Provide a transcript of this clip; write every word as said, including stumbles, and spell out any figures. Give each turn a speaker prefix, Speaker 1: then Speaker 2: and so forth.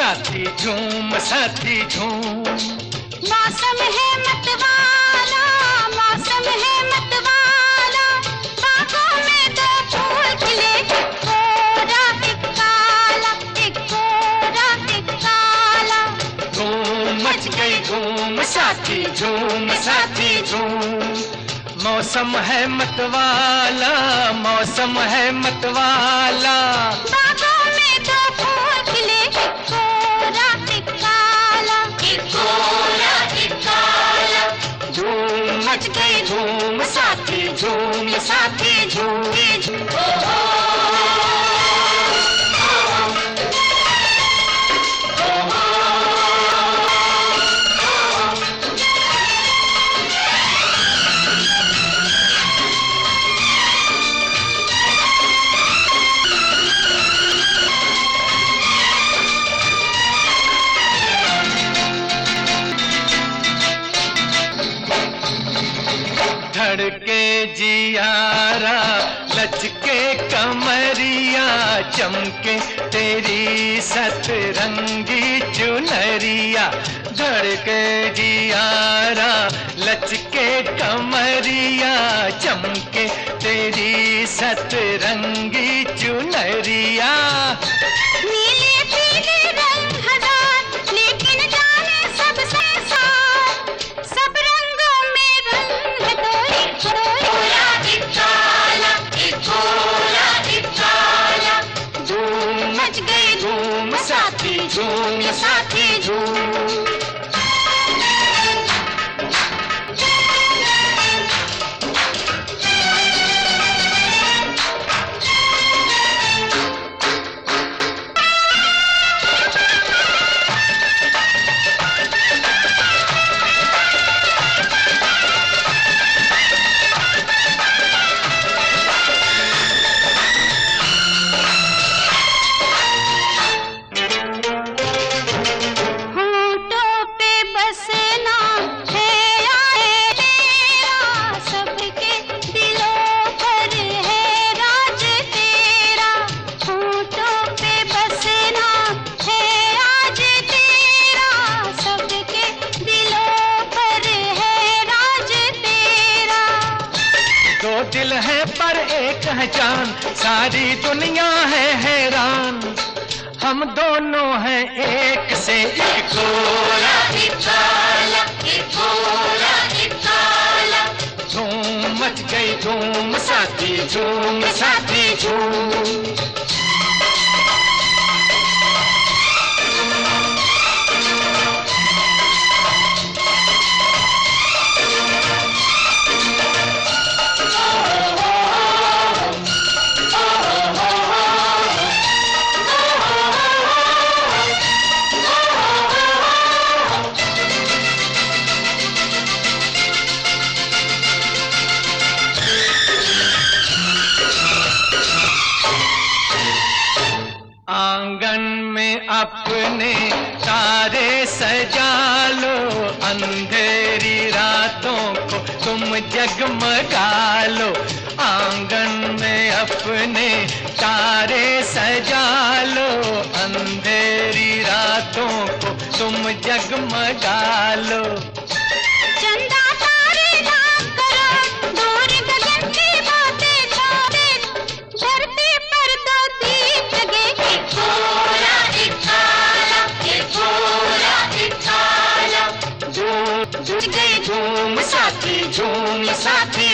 Speaker 1: साथी झूम साथी झूम।
Speaker 2: मौसम है मतवाला, मौसम है मतवाला, बागों में दो फूल खिले, एक कोरा एक काला, एक कोरा एक काला।
Speaker 1: धूम मच गई धूम साथी झूम साथी झूम। मौसम है मतवाला, मौसम है मतवाला,
Speaker 2: बागों में दो फूल खिले, एक कोरा एक काला, एक कोरा एक काला।
Speaker 1: धूम मच गई धूम साथी झूम साथी झूम। धड़के जियारा लचके कमरिया, चमके तेरी सतरंगी चुनरिया। धड़के जियारा लचके कमरिया, चमके तेरी सतरंगी चुनरिया।
Speaker 2: नीले पीले रंग हजार, लेकिन जाने सबसे सार, सब रंगों में रंग है तो एक कोरा एक काला, एक कोरा एक काला।
Speaker 1: धूम मच गई धूम साथी झूम साथी झूम। दो दिल है पर एक है जान, सारी दुनिया है हैरान। हम दोनों हैं एक से एक कोरा एक काला, एक कोरा एक काला। धूम मच गई धूम साथी झूम साथी झूम। आंगन में अपने तारे सजा लो, अंधेरी रातों को तुम जगमगा लो। आंगन में अपने तारे सजा लो, अंधेरी रातों को तुम जगमगा लो।
Speaker 2: चंदा तारे लाख करो, दूर गगन की बातें छोड़े, धरती पर दो दीप जगे, एक कोरा एक काला, एक कोरा एक काला।
Speaker 1: झूम झूम गई झूम साथी झूम साथी